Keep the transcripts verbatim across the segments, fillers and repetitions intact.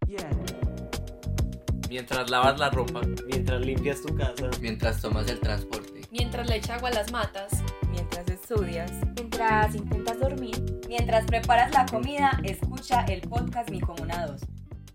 Yeah. Mientras lavas la ropa, Mientras limpias tu casa, Mientras tomas el transporte, Mientras le echa agua a las matas, Mientras estudias, Mientras intentas dormir, mientras preparas la comida, escucha el podcast Mi Comuna dos.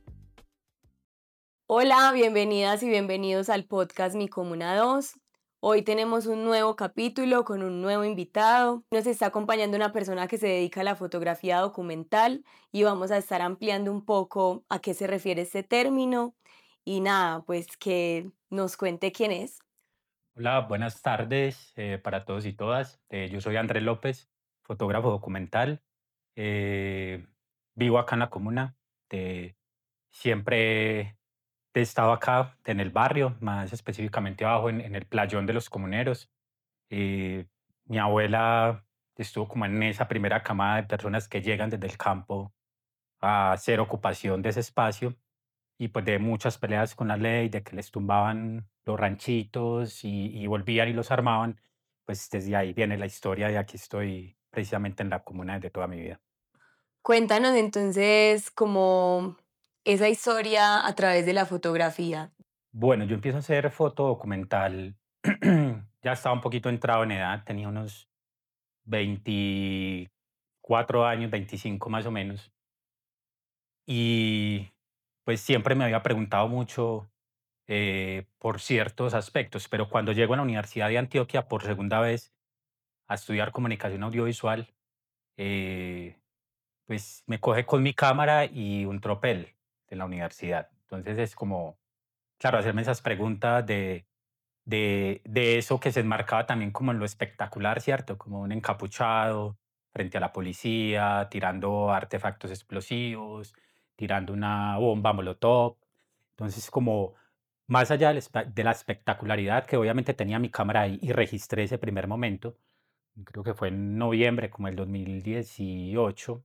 Hola, bienvenidas y bienvenidos al podcast Mi Comuna dos. Hoy tenemos un nuevo capítulo con un nuevo invitado. Nos está acompañando una persona que se dedica a la fotografía documental y vamos a estar ampliando un poco a qué se refiere este término. Y nada, pues que nos cuente quién es. Hola, buenas tardes eh, para todos y todas. Eh, yo soy Andrés López, fotógrafo documental. Eh, Vivo acá en la comuna. Eh, siempre he estado acá en el barrio, más específicamente abajo en, en el playón de los comuneros. Eh, Mi abuela estuvo como en esa primera camada de personas que llegan desde el campo a hacer ocupación de ese espacio y pues de muchas peleas con la ley, de que les tumbaban los ranchitos y, y volvían y los armaban, pues desde ahí viene la historia de aquí estoy precisamente en la comuna desde toda mi vida. Cuéntanos entonces como esa historia a través de la fotografía. Bueno, yo empiezo a hacer foto documental, ya estaba un poquito entrado en edad, tenía unos veinticuatro años, veinticinco más o menos, y pues siempre me había preguntado mucho eh, por ciertos aspectos, pero cuando llego a la Universidad de Antioquia por segunda vez a estudiar comunicación audiovisual, eh, pues me coge con mi cámara y un tropel de la universidad. Entonces es como, claro, hacerme esas preguntas de, de, de eso que se enmarcaba también como en lo espectacular, ¿cierto? Como un encapuchado frente a la policía, tirando artefactos explosivos, tirando una bomba molotov. Entonces, como más allá del espe- de la espectacularidad que obviamente tenía mi cámara ahí y registré ese primer momento, creo que fue en noviembre como el dos mil dieciocho,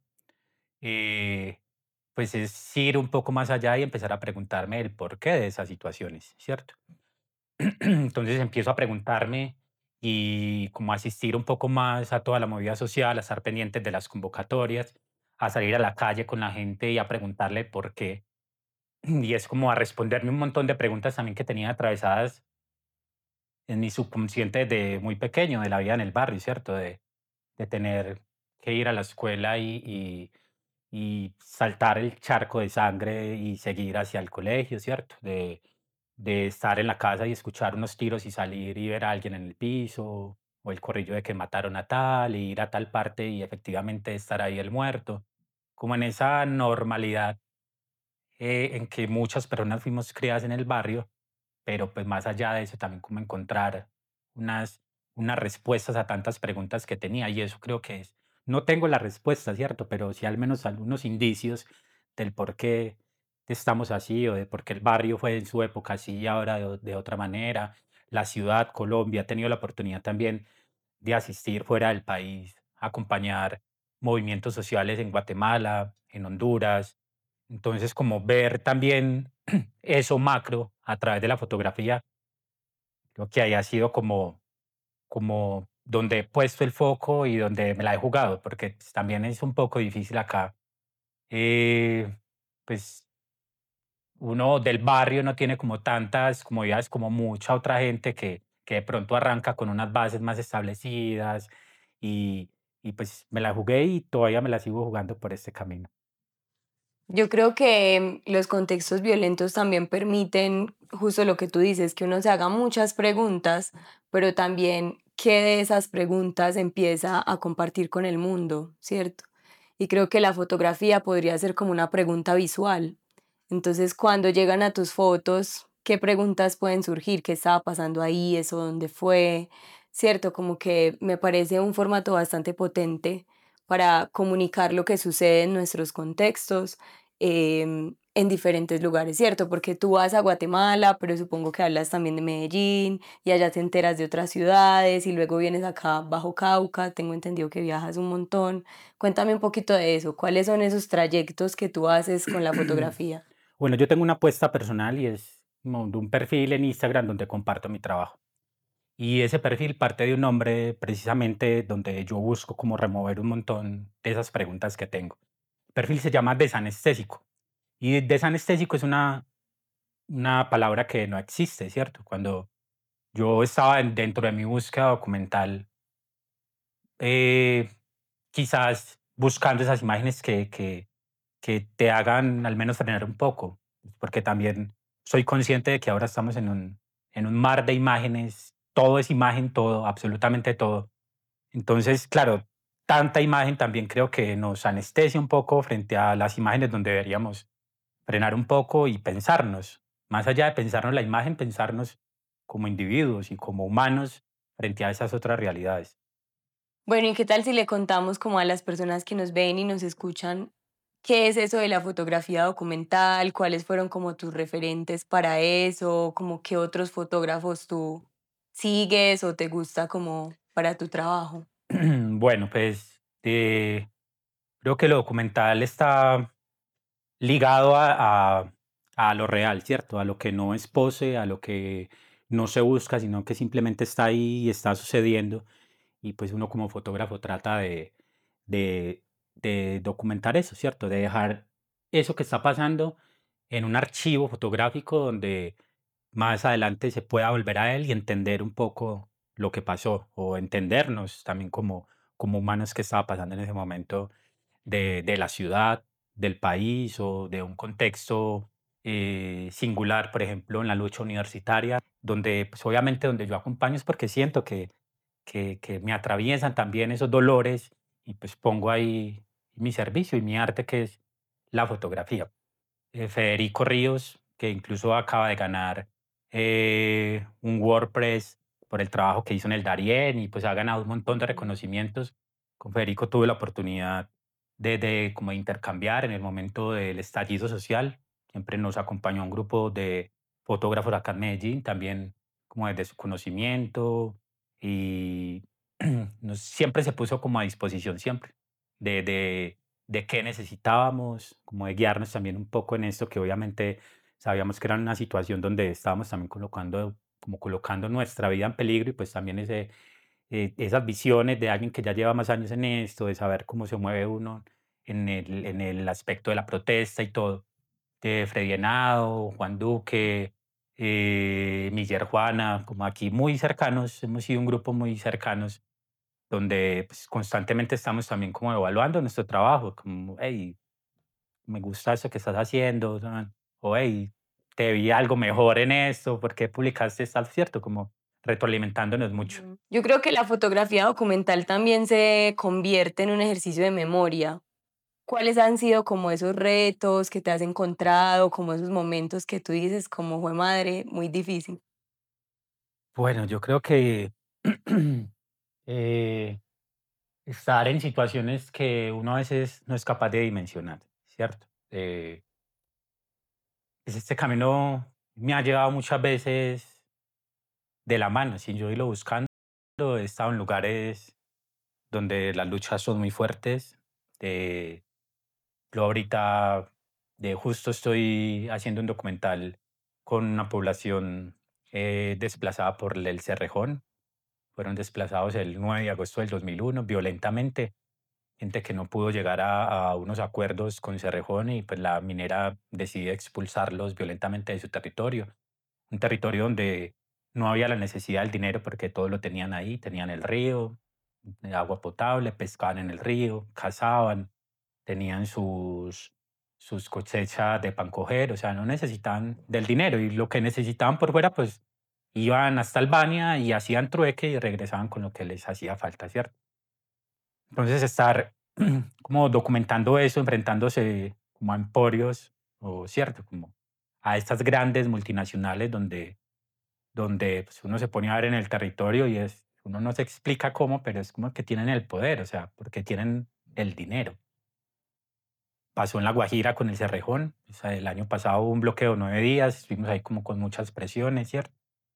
eh, pues es ir un poco más allá y empezar a preguntarme el porqué de esas situaciones, ¿cierto? Entonces empiezo a preguntarme y como asistir un poco más a toda la movida social, a estar pendientes de las convocatorias, a salir a la calle con la gente y a preguntarle por qué. Y es como a responderme un montón de preguntas también que tenía atravesadas en mi subconsciente de muy pequeño, de la vida en el barrio, ¿cierto? De, de tener que ir a la escuela y, y, y saltar el charco de sangre y seguir hacia el colegio, ¿cierto? De, de estar en la casa y escuchar unos tiros y salir y ver a alguien en el piso, o el corrillo de que mataron a tal, y ir a tal parte y efectivamente estar ahí el muerto. Como en esa normalidad eh, en que muchas personas fuimos criadas en el barrio, pero pues más allá de eso también como encontrar unas, unas respuestas a tantas preguntas que tenía y eso creo que es, no tengo la respuesta, ¿cierto? Pero sí al menos algunos indicios del por qué estamos así o de por qué el barrio fue en su época así y ahora de, o- de otra manera. La ciudad, Colombia, ha tenido la oportunidad también de asistir fuera del país, acompañar movimientos sociales en Guatemala, en Honduras. Entonces, como ver también eso macro a través de la fotografía, creo que ahí ha sido como, como donde he puesto el foco y donde me la he jugado, porque pues, también es un poco difícil acá. eh, pues uno del barrio no tiene como tantas comodidades como mucha otra gente que, que de pronto arranca con unas bases más establecidas y, y pues me la jugué y todavía me la sigo jugando por este camino. Yo creo que los contextos violentos también permiten justo lo que tú dices, que uno se haga muchas preguntas, pero también que de esas preguntas empieza a compartir con el mundo, ¿cierto? Y creo que la fotografía podría ser como una pregunta visual. Entonces, cuando llegan a tus fotos, ¿qué preguntas pueden surgir? ¿Qué estaba pasando ahí? ¿Eso dónde fue? ¿Cierto? Como que me parece un formato bastante potente para comunicar lo que sucede en nuestros contextos em, en diferentes lugares, ¿cierto? Porque tú vas a Guatemala, pero supongo que hablas también de Medellín y allá te enteras de otras ciudades y luego vienes acá bajo Cauca, tengo entendido que viajas un montón. Cuéntame un poquito de eso, ¿cuáles son esos trayectos que tú haces con la fotografía? Bueno, yo tengo una apuesta personal y es como de un perfil en Instagram donde comparto mi trabajo. Y ese perfil parte de un nombre precisamente donde yo busco como remover un montón de esas preguntas que tengo. El perfil se llama Desanestésico Y desanestésico es una, una palabra que no existe, ¿cierto? Cuando yo estaba en- dentro de mi búsqueda documental, eh, quizás buscando esas imágenes que, que, que te hagan al menos frenar un poco, porque también soy consciente de que ahora estamos en un, en un mar de imágenes, todo es imagen, todo, absolutamente todo. Entonces, claro, tanta imagen también creo que nos anestesia un poco frente a las imágenes donde deberíamos frenar un poco y pensarnos, más allá de pensarnos la imagen, pensarnos como individuos y como humanos frente a esas otras realidades. Bueno, ¿y qué tal si le contamos como a las personas que nos ven y nos escuchan qué es eso de la fotografía documental? ¿Cuáles fueron como tus referentes para eso? ¿Como qué otros fotógrafos tú sigues o te gusta como para tu trabajo? Bueno, pues eh, creo que lo documental está ligado a, a, a lo real, ¿cierto? A lo que no es pose, a lo que no se busca, sino que simplemente está ahí y está sucediendo. Y pues uno como fotógrafo trata de, de, de documentar eso, ¿cierto? De dejar eso que está pasando en un archivo fotográfico donde más adelante se pueda volver a él y entender un poco lo que pasó o entendernos también como, como humanos que estaba pasando en ese momento de, de la ciudad, del país o de un contexto eh, singular, por ejemplo, en la lucha universitaria, donde pues obviamente donde yo acompaño es porque siento que, que, que me atraviesan también esos dolores y pues pongo ahí mi servicio y mi arte que es la fotografía. Eh, Federico Ríos, que incluso acaba de ganar eh, un WordPress por el trabajo que hizo en el Darién y pues ha ganado un montón de reconocimientos. Con Federico tuve la oportunidad de, de como intercambiar en el momento del estallido social. Siempre nos acompañó un grupo de fotógrafos acá en Medellín, también como desde su conocimiento y nos, siempre se puso como a disposición, siempre, de, de, de qué necesitábamos, como de guiarnos también un poco en esto, que obviamente sabíamos que era una situación donde estábamos también colocando, como colocando nuestra vida en peligro y pues también ese, eh, esas visiones de alguien que ya lleva más años en esto, de saber cómo se mueve uno en el, en el aspecto de la protesta y todo. De Freddy Henao, Juan Duque, eh, Miller Juana, como aquí muy cercanos, hemos sido un grupo muy cercanos donde pues, constantemente estamos también como evaluando nuestro trabajo, como, hey, me gusta eso que estás haciendo, ¿no? O hey, te vi algo mejor en esto, ¿por qué publicaste esto? ¿Cierto? Como retroalimentándonos mucho. Ujú. Yo creo que la fotografía documental también se convierte en un ejercicio de memoria. ¿Cuáles han sido como esos retos que te has encontrado, como esos momentos que tú dices como fue madre, muy difícil? Bueno, yo creo que eh, estar en situaciones que uno a veces no es capaz de dimensionar, ¿cierto? Eh, pues este camino me ha llevado muchas veces de la mano, sin yo irlo buscando. He estado en lugares donde las luchas son muy fuertes. Eh, yo ahorita de justo estoy haciendo un documental con una población eh, desplazada por el Cerrejón. Fueron desplazados el nueve de agosto del dos mil uno violentamente. Gente que no pudo llegar a, a unos acuerdos con Cerrejón y pues la minera decide expulsarlos violentamente de su territorio. Un territorio donde no había la necesidad del dinero porque todo lo tenían ahí, tenían el río, eh, agua potable, pescaban en el río, cazaban, tenían sus, sus cosechas de pan coger, o sea, no necesitaban del dinero y lo que necesitaban por fuera, pues iban hasta Albania y hacían trueque y regresaban con lo que les hacía falta, ¿cierto? Entonces estar como documentando eso, enfrentándose como a emporios, o cierto, como a estas grandes multinacionales donde, donde pues, uno se pone a ver en el territorio y es, uno no se explica cómo, pero es como que tienen el poder, o sea, porque tienen el dinero. Pasó en La Guajira con el Cerrejón, o sea, el año pasado hubo un bloqueo de nueve días, estuvimos ahí como con muchas presiones, ¿cierto?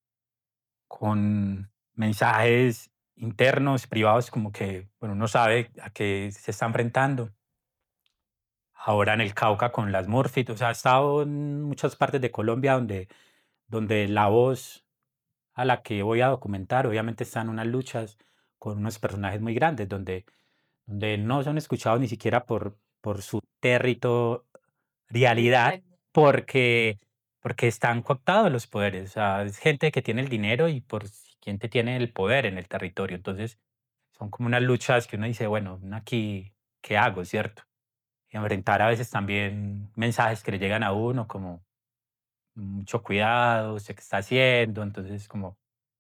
Con mensajes internos, privados, como que, bueno, uno sabe a qué se está enfrentando. Ahora en el Cauca con las Morfit, o sea, he estado en muchas partes de Colombia donde, donde la voz a la que voy a documentar, obviamente están unas luchas con unos personajes muy grandes, donde, donde no son escuchados ni siquiera por, por su territorio realidad porque, porque están cooptados los poderes. O sea, es gente que tiene el dinero y por siguiente tiene el poder en el territorio. Entonces, son como unas luchas que uno dice, bueno, ¿uno aquí qué hago, cierto? Y enfrentar a veces también mensajes que le llegan a uno como mucho cuidado, sé qué está haciendo. Entonces, como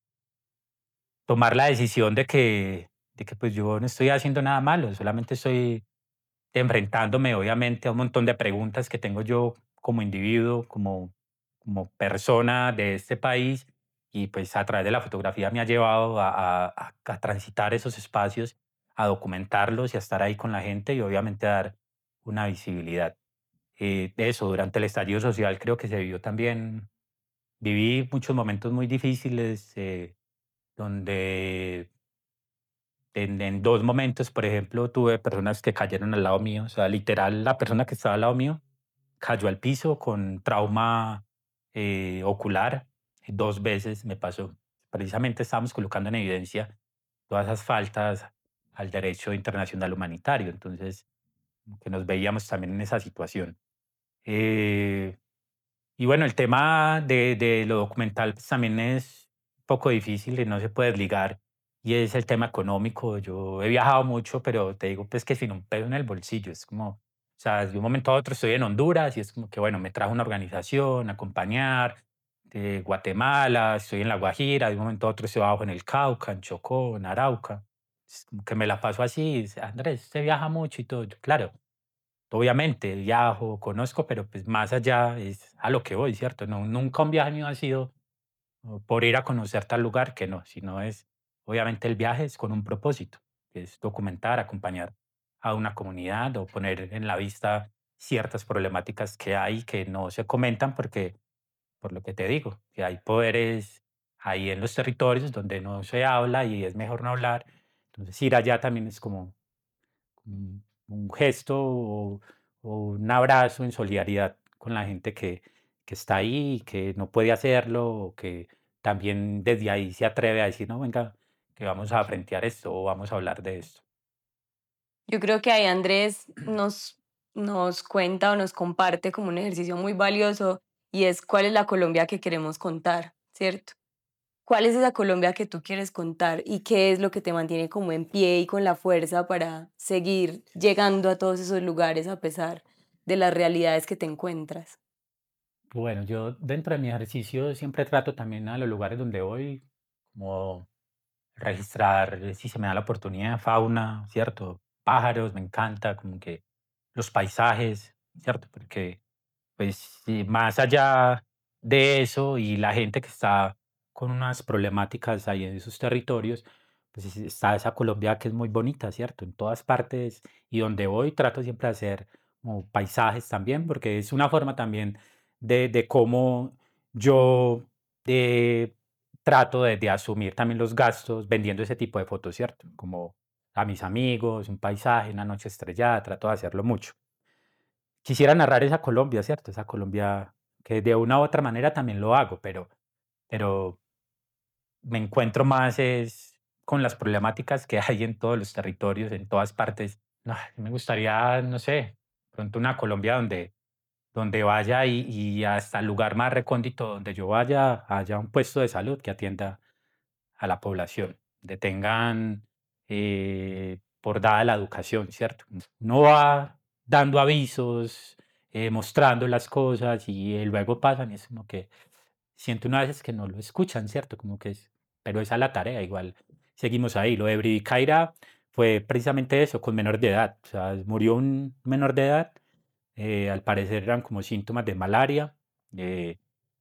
tomar la decisión de que, de que pues yo no estoy haciendo nada malo, solamente estoy enfrentándome obviamente a un montón de preguntas que tengo yo como individuo, como, como persona de este país, y pues a través de la fotografía me ha llevado a, a- a- a transitar esos espacios, a documentarlos y a estar ahí con la gente y obviamente a dar una visibilidad. Eh, de eso, durante el estallido social creo que se vivió también, viví muchos momentos muy difíciles, eh, donde en, en dos momentos, por ejemplo, tuve personas que cayeron al lado mío, o sea, literal, la persona que estaba al lado mío cayó al piso con trauma eh, ocular. Dos veces me pasó. Precisamente estábamos colocando en evidencia todas esas faltas al derecho internacional humanitario, entonces, como que nos veíamos también en esa situación. Eh, y bueno, el tema de, de lo documental pues, también es un poco difícil y no se puede desligar. Y es el tema económico. Yo he viajado mucho, pero te digo pues que sin un peso en el bolsillo. Es como, o sea, de un momento a otro estoy en Honduras y es como que, bueno, me trajo una organización a acompañar de Guatemala, estoy en La Guajira, de un momento a otro estoy abajo en el Cauca, en Chocó, en Arauca. Es como que me la paso así. Dice, Andrés, usted viaja mucho y todo. Yo, claro, obviamente, viajo, conozco, pero pues más allá es a lo que voy, ¿cierto? No, nunca un viaje mío ha sido o por ir a conocer tal lugar que no, sino es, obviamente el viaje es con un propósito, que es documentar, acompañar a una comunidad o poner en la vista ciertas problemáticas que hay que no se comentan porque, por lo que te digo, que hay poderes ahí en los territorios donde no se habla y es mejor no hablar. Entonces ir allá también es como un, un gesto o, o un abrazo en solidaridad con la gente que, que está ahí y que no puede hacerlo o que también desde ahí se atreve a decir, no, venga, que vamos a frentear esto o vamos a hablar de esto. Yo creo que ahí Andrés nos, nos cuenta o nos comparte como un ejercicio muy valioso y es cuál es la Colombia que queremos contar, ¿cierto? ¿Cuál es esa Colombia que tú quieres contar y qué es lo que te mantiene como en pie y con la fuerza para seguir llegando a todos esos lugares a pesar de las realidades que te encuentras? Bueno, yo dentro de mi ejercicio siempre trato también a los lugares donde voy, como registrar, eh, si se me da la oportunidad, fauna, ¿cierto? Pájaros, me encanta, como que los paisajes, ¿cierto? Porque pues sí, más allá de eso y la gente que está con unas problemáticas ahí en esos territorios, pues es- está esa Colombia que es muy bonita, ¿cierto? En todas partes y donde voy trato siempre de hacer como paisajes también, porque es una forma también de, de cómo yo eh, trato de, de asumir también los gastos vendiendo ese tipo de fotos, ¿cierto? Como a mis amigos, un paisaje, una noche estrellada, trato de hacerlo mucho. Quisiera narrar esa Colombia, ¿cierto? Esa Colombia que de una u otra manera también lo hago, pero, pero me encuentro más es con las problemáticas que hay en todos los territorios, en todas partes. No, me gustaría, no sé, pronto una Colombia donde, donde vaya y, y hasta el lugar más recóndito donde yo vaya, haya un puesto de salud que atienda a la población, donde tengan eh, por dada la educación, ¿cierto? No va dando avisos, eh, mostrando las cosas y eh, luego pasan y es como que siento una veces que no lo escuchan, ¿cierto? Como que es, pero esa es la tarea, igual seguimos ahí. Lo de Bridicaira fue precisamente eso, con menor de edad, o sea, murió un menor de edad, eh, al parecer eran como síntomas de malaria, eh,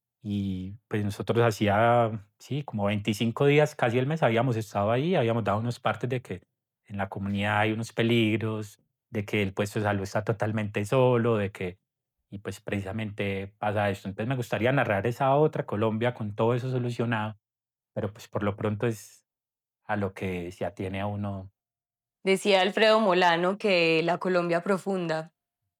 y pues nosotros hacía, sí, como veinticinco días, casi el mes, habíamos estado ahí, habíamos dado unos partes de que en la comunidad hay unos peligros, de que el puesto de salud está totalmente solo, de que, y pues precisamente pasa esto. Entonces me gustaría narrar esa otra Colombia con todo eso solucionado, pero pues por lo pronto es a lo que se atiene a uno. Decía Alfredo Molano que la Colombia profunda,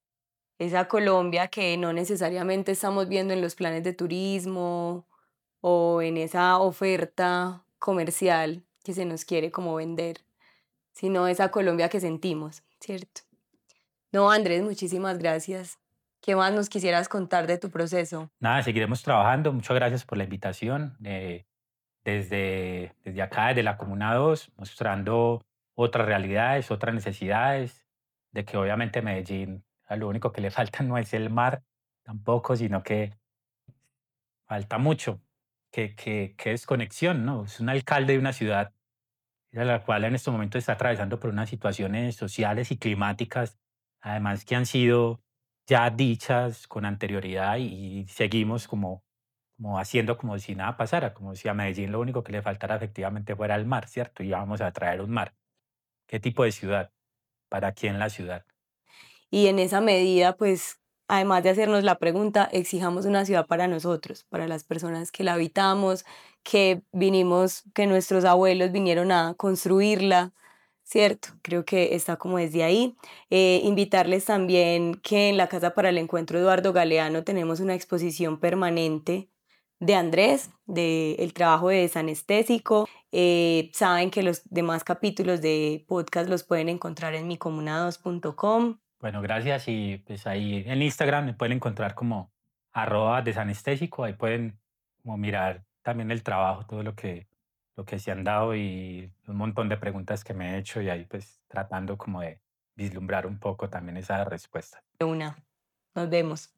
esa Colombia que no necesariamente estamos viendo en los planes de turismo o en esa oferta comercial que se nos quiere como vender, sino esa Colombia que sentimos, ¿cierto? No, Andrés, muchísimas gracias. ¿Qué más nos quisieras contar de tu proceso? Nada, seguiremos trabajando. Muchas gracias por la invitación. eh, desde, desde acá, desde la Comuna dos, mostrando otras realidades, otras necesidades, de que obviamente Medellín, a lo único que le falta no es el mar tampoco, sino que falta mucho, que, que, que es conexión, ¿no? Es un alcalde de una ciudad a la cual en este momento está atravesando por unas situaciones sociales y climáticas, además que han sido ya dichas con anterioridad y, y seguimos como, como haciendo como si nada pasara, como si a Medellín lo único que le faltara efectivamente fuera el mar, ¿cierto? Y vamos a traer un mar. ¿Qué tipo de ciudad? ¿Para quién la ciudad? Y en esa medida, pues, además de hacernos la pregunta, exijamos una ciudad para nosotros, para las personas que la habitamos, que vinimos, que nuestros abuelos vinieron a construirla, ¿cierto? Creo que está como desde ahí. Eh, invitarles también que en la Casa para el Encuentro Eduardo Galeano tenemos una exposición permanente de Andrés, del trabajo de desanestésico. Eh, saben que los demás capítulos de podcast los pueden encontrar en mi comuna dos punto com. Bueno, gracias. Y pues ahí en Instagram me pueden encontrar como arroba desanestésico. Ahí pueden como mirar también el trabajo, todo lo que, lo que se han dado y un montón de preguntas que me he hecho y ahí pues tratando como de vislumbrar un poco también esa respuesta. De una. Nos vemos.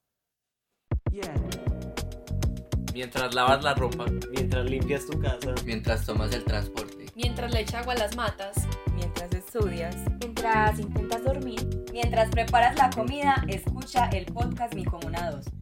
Mientras lavas la ropa, Mientras limpias tu casa. Mientras tomas el transporte. Mientras le echa agua a las matas. Mientras estudias. Mientras intentas dormir. Mientras preparas la comida, escucha el podcast Mi Comuna dos.